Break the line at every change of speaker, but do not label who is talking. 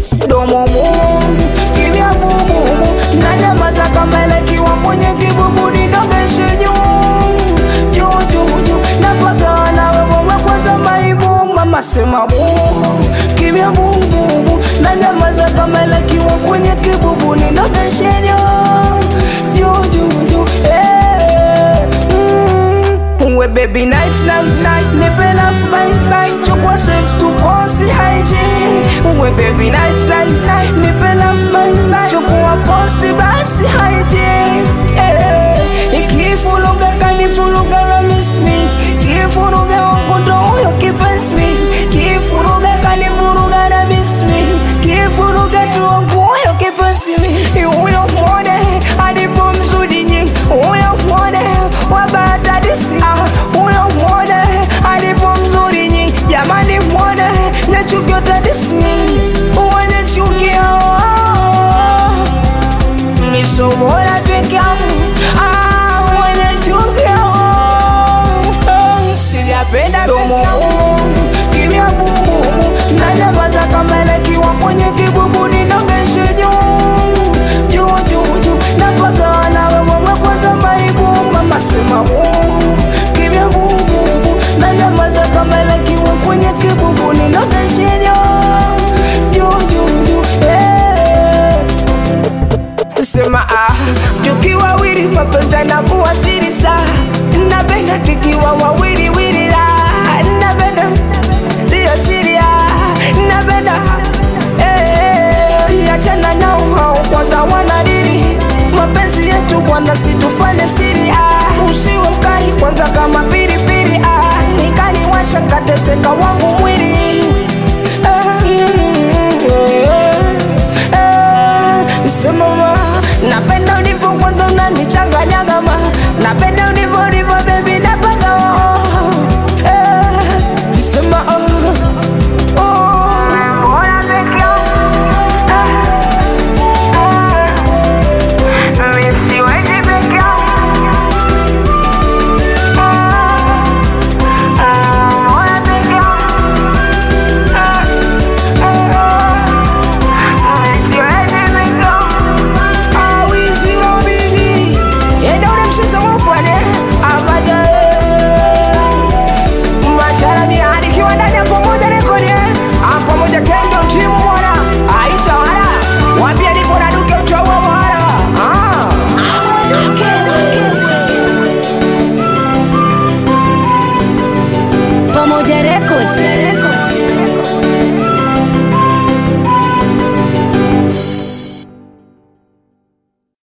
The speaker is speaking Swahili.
domo kimya bubu, na nyamaza kama elekiwa kwenye kibubu, ninogeshe juu napaka na wewe kwanza maibu. Mama sema kimya bubu, na nyamaza kama elekiwa kwenye kibubu, ninogeshe juu we baby night, nipe love bye, chukua safe to bossy hygiene. We baby night, nipe love bye, chukua bossy basi hygiene. Ikifuluga kanifuluga na miss me, kifuruga wangu ndo huyo kipenzi me, kifuruga kanifuruga na miss me, kifuruga tu wangu huyo kipenzi me. Huyo mwone adipo mzuri nyingi, huyo mwone wabata disi, huyo mwone adipo mzuri nyingi. Jamani mwone nechukio tadisi, uwane chukia nisomora peke yangu, uwane chukia sijapenda domo kimya bubu, na nyamaza kama elekiwa kwenye kibubu, ninogeshe juu napaka na wewe kwanza maibu. Mama sema kimya bubu, na nyamaza kama elekiwa kwenye kibubu, ninogeshe juu sema tukiwa wawili mapenzi yanakuwa siri sana, napenda tukiwa wawili la, napenda sio siri, napenda achana nao hao kwanza wanadiri mapenzi yetu kwanza, situfanye siri, usiwe mkali kwanza kama pilipili, nikaniwasha kateseka wangu mwili. Sema napenda ulivyo kwanza unanichanganya kama, napenda ulivyo baby napaka sema
Pamoja Record.